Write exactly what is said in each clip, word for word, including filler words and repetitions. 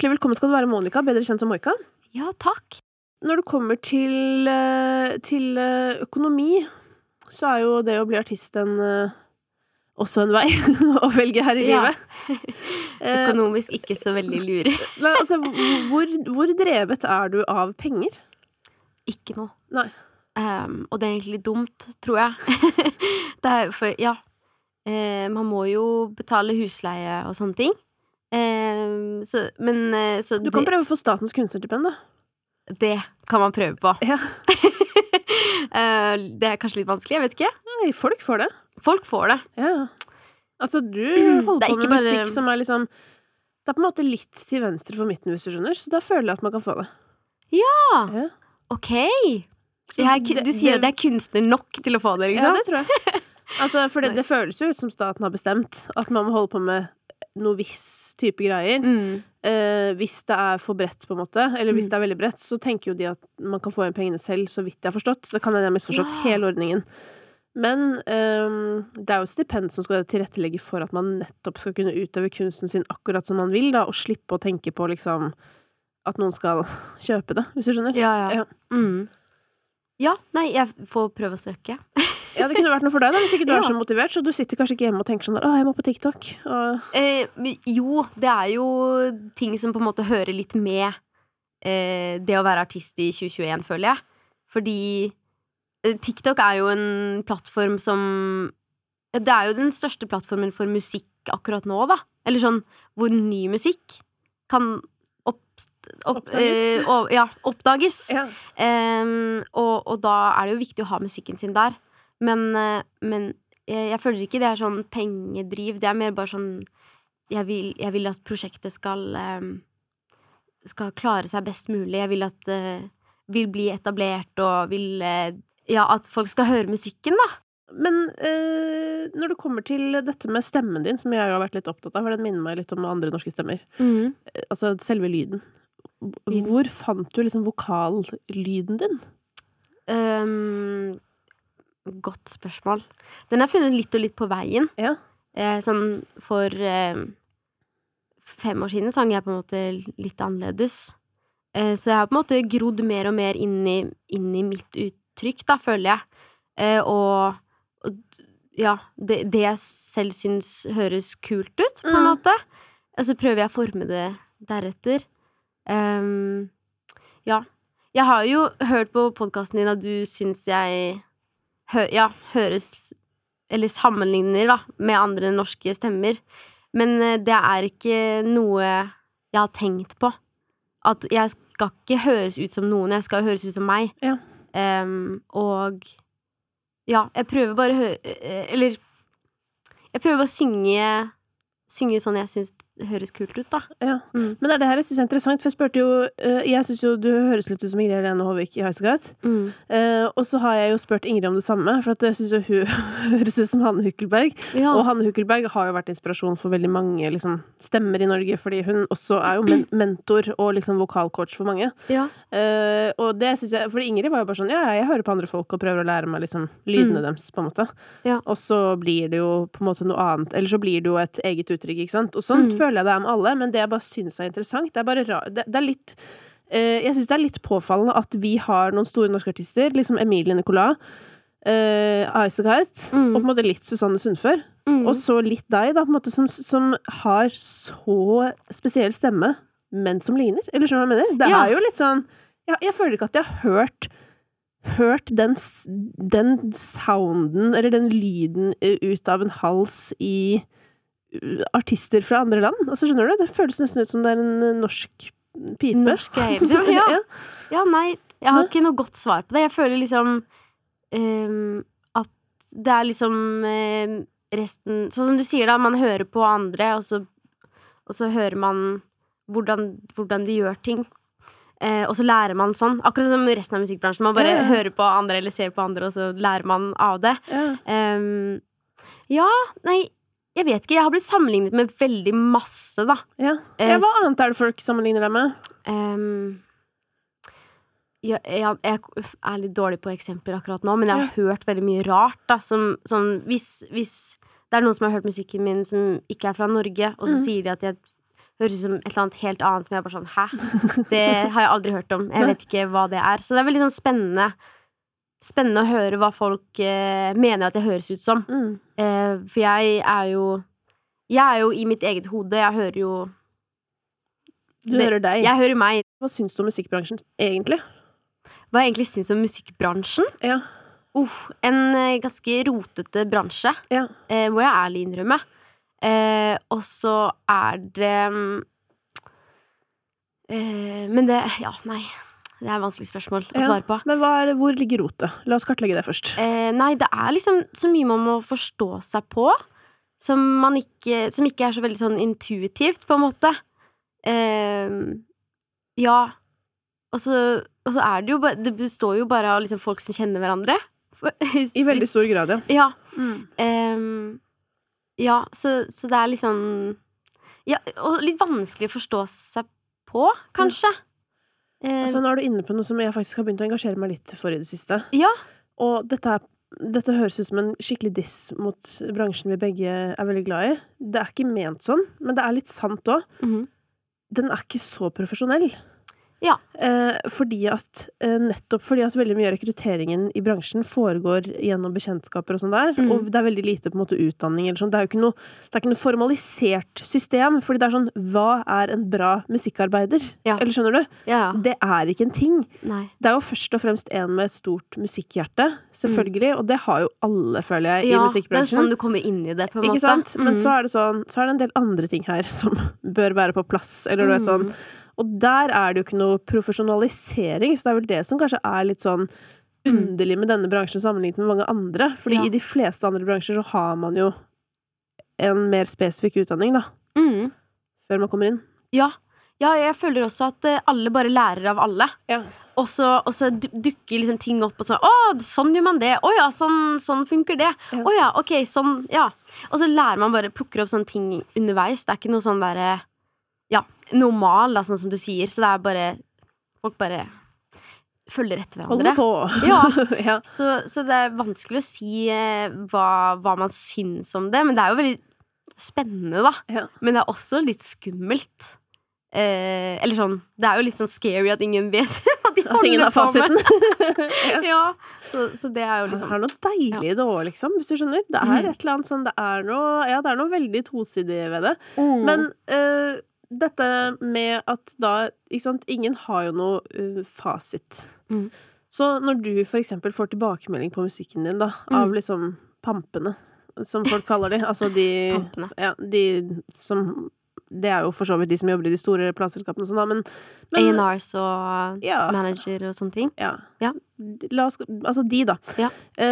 hjertelig velkommen skal du være, Monica, bedre kjent som Moika. Ja, takk. Når det kommer til, til økonomi, så er jo det å bli artist en, også en vei å velge her i Ja. livet. Økonomisk ikke så veldig lure. Men, altså, hvor, hvor drevet er du av penger? Ikke noe. Nei. Um, og det er egentlig dumt, tror jeg. Det er for, ja, uh, man må jo betale husleie og sånne ting. Um, så, men uh, så Du kan det, prøve å få statens kunstnerstipend, da. det kan man prøve på. Ja. uh, det er kanskje litt vanskelig, jeg vet ikke. Nei, folk får det. Folk får det. Ja. Altså, du holder på Det er med ikke bare- musikk som er liksom Det er på en måte litt til venstre for midten, hvis du skjønner, så da føler jeg at man kan få det. Ja, Ja. ok. Så Jeg er, ku- det- du sier det- at det er kunstner nok til å få det, Ja, liksom? det tror jeg. Altså, for det, det Nice. føles jo ut som staten har bestemt at man må holde på med noe viss type greier. Mm. Eh, hvis det er for bredt, på en måte, eller hvis Mm. det er veldig bredt, så tenker jo de at man kan få igjen pengene selv, så vidt jeg har forstått. Det kan jeg ha misforstått Ja. hele ordningen. Men ehm, det er jo stipend som skal tilrettelegge for at man nettopp skal kunne utøve kunsten sin akkurat som man vil, da, og slippe å tenke på liksom at noen skal kjøpe det, hvis du skjønner. Ja, ja. Ja. Mm. Ja, nei, jeg får prøve å søke. Ja, det kunne vært noe for deg da, hvis ikke du Ja. er så motivert, så du sitter kanskje ikke hjemme og tenker sånn, å, jeg må på TikTok. Og Eh, men jo, det er jo ting som på en måte hører litt med eh, det å være artist i tjue tjueen, føler jeg. Fordi eh, TikTok er jo en plattform som Det er jo den største plattformen for musikk akkurat nå, da. Eller sånn hvor ny musikk kan opp, opp, Oppdages. eh, og, ja, oppdages. ja. Em, og, og da er det jo viktig å ha musikken sin der. Men, eh, men jeg, jeg føler ikke det er sånn pengedriv. Det er mer bare sånn Jeg vil, jeg vil at prosjektet skal em, Skal klare seg best mulig. Jeg vil at eh, vil bli etablert og vil eh, Ja, at folk skal høre musikken, da. Men eh, når det kommer til dette med stemmen din, som jeg har vært litt opptatt av, for den minner meg litt om andre norske stemmer, eh, altså selve lyden. Lyden. Hvor fant du liksom vokallyden din? Um, godt spørsmål. Den har jeg funnet litt og litt på veien. Ja. Eh, sånn for eh, fem år siden sang jeg på en måte litt annerledes. Eh, så jeg har på en måte grodd mer og mer inn i, inn i mitt uttrykk, da, føler jeg. Eh, og, og ja, det, det jeg selv syns høres kult ut, på en Mm. måte. Og så prøver jeg å forme det deretter. Um, ja. Jeg har jo hørt på podcasten din at du syns jeg hø ja, høres eller sammenligner da, med andre norske stemmer. Men eh, det er ikke noe jeg har tenkt på. At jeg skal ikke høres ut som noen, jeg skal høres ut som meg. Ja. Em, og ja, jeg prøver bare å høre Eller jeg prøver bare å synge Synge sånn jeg syns det høres kult ut, da. Ja. Mm. Men det er det her jeg synes er interessant, for jeg spurte jo eh, Jeg synes jo du høres litt ut som Ingrid Helene Håvik i Highasakite. Mm. Eh, og så har jeg jo spurt Ingrid om det samme, for at jeg synes jo hun høres ut som Hanne Hukkelberg. Ja. Og Hanne Hukkelberg har jo vært inspirasjon for veldig mange liksom, stemmer i Norge, fordi hun også er jo men mentor og liksom vokalcoach for mange. Ja. Eh, og det synes jeg, for Ingrid var jo bare sånn, ja, jeg hører på andre folk og prøver å lære meg liksom lydene Mm. deres, på en måte. Ja. Og så blir det jo på en måte noe annet, eller så blir det jo et eget uttrykk, ikke sant? Og sånn Mm. føler jeg det er med alle, men det jeg bare synes er interessant, det er bare ra det, det er litt eh, jeg synes det er litt påfallende at vi har noen store norske artister, liksom Emilie Nicolas, eh, Highasakite, Mm. og på en måte litt Susanne Sundfør, Mm. og så litt deg da, på en måte, som, som har så spesiell stemme, men som ligner, eller skjønner du hva jeg mener? Det Ja. er jo litt sånn, jeg, jeg føler ikke at jeg har hørt hørt den, s- den sounden, eller den lyden eh, ut av en hals i uh, artister fra andre land. Altså, skjønner du? Det føles nesten ut som det er en uh, norsk pipe. Norsk greie, liksom. Ja. Ja. Ja, nei, jeg har Hæ? ikke noe godt svar på det. Jeg føler liksom ehm, at det er liksom ehm, resten Sånn som du sier, da, man hører på andre, og så, og så hører man hvordan, hvordan de gjør ting. Eh, og så lærer man sånn. Akkurat som resten av musikkbransjen. Man bare Ja, ja. hører på andre eller ser på andre, og så lærer man av det. Ja. Ehm, ja, nei, jeg vet ikke. Jeg har blitt sammenlignet med veldig masse, da. Ja. Eh, ja, hva s- annet er det folk sammenligner deg med? Ehm, ja, jeg, jeg er litt dårlig på eksempler akkurat nå, men jeg har hørt veldig mye rart, da. Som, sånn, hvis, hvis det er noen som har hørt musikken min som ikke er fra Norge, og så Mhm. sier de at jeg høres ut som et eller annet helt annet som jeg bare sånn, hæ? Det har jeg aldri hørt om. Jeg vet ikke hva det er. Så det er veldig sånn spennende, spennende å høre hva folk eh, mener at det høres ut som. Mm. Eh, for jeg er jo, jeg er jo i mitt eget hode, jeg hører jo... Du det, hører deg. Jeg hører meg. Hva syns du om musikkbransjen egentlig? Hva jeg egentlig syns om musikkbransjen? Ja. Uh, en eh, ganske rotete bransje, ja. eh, hvor jeg ærlig innrømmer. Eh, og så er det eh, Men det, ja, nei det er et vanskelig spørsmål å ja, svare på. Men hva er det, hvor ligger rotet? La oss kartlegge det først. eh, Nei, det er liksom så mye man må forstå seg på Som man ikke Som ikke er så veldig sånn intuitivt på en måte. eh, Ja. Og så, og så er det jo bare, det består jo bare av liksom folk som kjenner hverandre. I veldig stor grad, ja. Ja. Mm. eh, Ja, så, så det er liksom Ja, og litt vanskelig å forstå seg på, kanskje. Mm. Eh, altså, nå er du inne på noe som jeg faktisk har begynt å engasjere meg litt for i det siste. Ja. Og dette, er, dette høres ut som en skikkelig diss mot bransjen vi begge er veldig glad i. Det er ikke ment sånn, men det er litt sant også. Mm-hmm. Den er ikke så profesjonell. Ja. Eh, fordi at, eh, nettopp fordi at veldig mye av rekrutteringen i bransjen foregår gjennom bekjentskaper og sånn der, mm. og det er veldig lite på en måte utdanning eller sånn. Det er jo ikke noe, det er ikke noe formalisert system, fordi det er sånn, hva er en bra musikkarbeider? Ja. Eller skjønner du? Ja. Det er ikke en ting. Nei. Det er jo først og fremst en med et stort musikkhjerte, selvfølgelig, mm. og det har jo alle, føler jeg, ja, i musikkbransjen. Ja, det er sånn du kommer inn i det, på en ikke måte. Sant? Men mm. så er det sånn, så er det en del andre ting her som bør være på plass, eller du vet sånn. Og der er det jo ikke noe profesjonalisering, så det er vel det som kanskje er litt sånn underlig med denne bransjen sammenlignet med mange andre. Fordi ja. I de fleste andre bransjer så har man jo en mer spesifikk utdanning, da. Mm. Før man kommer inn. Ja. Ja, jeg føler også at alle bare lærer av alle. Ja. Og så, og så dukker liksom ting opp og så, å, sånn gjør man det. Å ja, sånn, sånn funker det. Ja. Å ja, ok, sånn, ja. Og så lærer man bare, plukker opp sånne ting underveis. Det er ikke noe sånn der, ja, normal, da, sånn som du sier. Så det er bare, folk bare følger etter hverandre. Holder på. Ja, ja. Så, så det er vanskelig å si eh, hva, hva man syns om det, men det er jo veldig spennende, da. Ja. Men det er også litt skummelt. Eh, eller sånn, det er jo litt sånn scary at ingen vet hva de holder på med. ja, ja så, så det er jo liksom det er noe deilig i det også, liksom, hvis du skjønner. Det er mm. et eller annet sånn, det er noe, ja, det er noe veldig tosidig ved det. Mm. Men uh, dette med at da, ikke sant, ingen har jo noe uh, fasit. Mm. Så når du for eksempel får tilbakemelding på musikken din da, mm. av liksom pampene, som folk kaller de, altså de, ja, de som det er jo for så vidt de som jobber i de store plateselskapene og sånn da, men, men A and R's og ja. Manager og sånne ting. Ja. Ja. La oss, altså de da. Ja.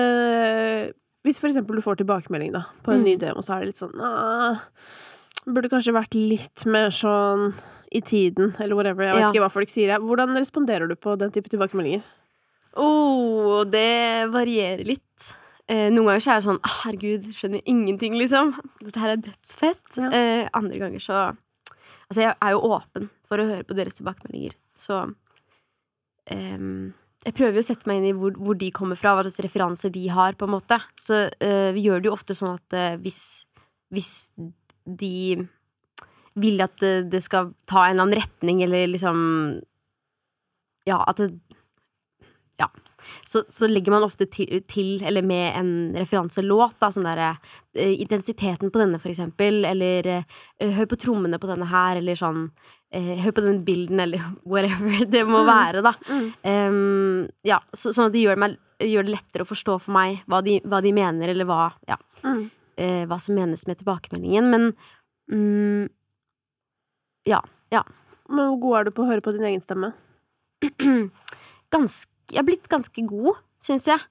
Eh, hvis for eksempel du får tilbakemelding da, på en mm. ny demo, så er det litt sånn, ah, burde kanskje vært litt mer sånn i tiden, eller whatever, jeg vet ja. Ikke hva folk sier. Hvordan responderer du på den type tilbakemeldinger? Åh, oh, det varierer litt. Eh, noen ganger så er det sånn, ah, herregud, skjønner ingenting, liksom. Dette her er dødsfett. Ja. Eh, andre ganger så altså, jeg er jo åpen for å høre på deres tilbakemeldinger. Så eh, jeg prøver jo å sette meg inn i hvor, hvor de kommer fra, hva slags referanser de har, på en måte. Så eh, vi gjør det jo ofte sånn at eh, hvis, hvis de vil at det, det skal ta en eller annen retning, eller liksom ja, at det ja Så, så legger man ofte til, til, eller med en referanselåt, da, sånn der, uh, intensiteten på denne, for eksempel, eller uh, hør på trommene på denne her, eller sånn, uh, hør på den bilden, eller whatever det må mm. være, da. Mm. Um, ja, så, sånn at det gjør, meg, gjør det lettere å forstå for meg hva de, hva de mener, eller hva, ja, mm. uh, hva som menes med tilbakemeldingen, men um, ja, ja. Men hvor god er du på å høre på din egen stemme? Ganske Jeg har blitt ganske god, synes jeg.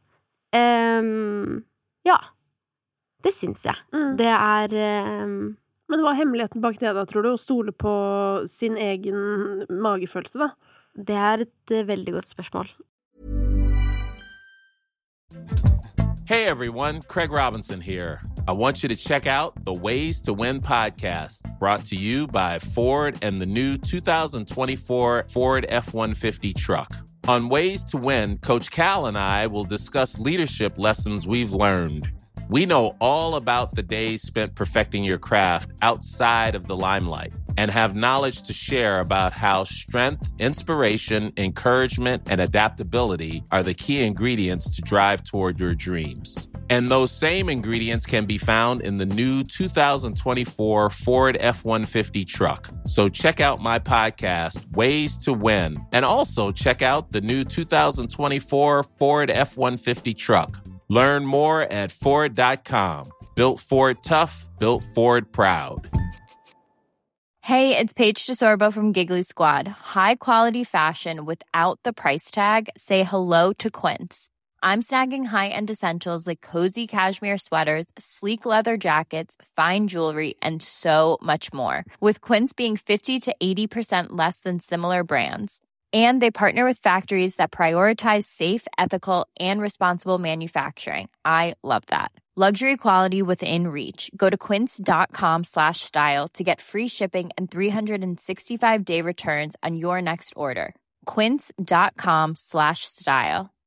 Um, ja. Det synes jeg. Mm. Det er um... Men hva er hemmeligheten bak det da, tror du? Å stole på sin egen magefølelse, da? Det er et uh, veldig godt spørsmål. Hey everyone, Craig Robinson here. I want you to check out the Ways to Win podcast, brought to you by Ford and the new two thousand twenty-four Ford F one fifty truck. On Ways to Win, Coach Cal and I will discuss leadership lessons we've learned. We know all about the days spent perfecting your craft outside of the limelight. and have knowledge to share about how strength, inspiration, encouragement, and adaptability are the key ingredients to drive toward your dreams. And those same ingredients can be found in the new two thousand twenty-four Ford F one fifty truck. So check out my podcast, Ways to Win, and also check out the new two thousand twenty-four Ford F one fifty truck. Learn more at Ford dot com. Built Ford tough, built Ford proud. Hey, it's Paige DeSorbo from Giggly Squad. High quality fashion without the price tag. Say hello to Quince. I'm snagging high-end essentials like cozy cashmere sweaters, sleek leather jackets, fine jewelry, and so much more. With Quince being fifty to eighty percent less than similar brands. And they partner with factories that prioritize safe, ethical, and responsible manufacturing. I love that. Luxury quality within reach. Go to quince.com slash style to get free shipping and three sixty-five day returns on your next order. Quince.com slash style.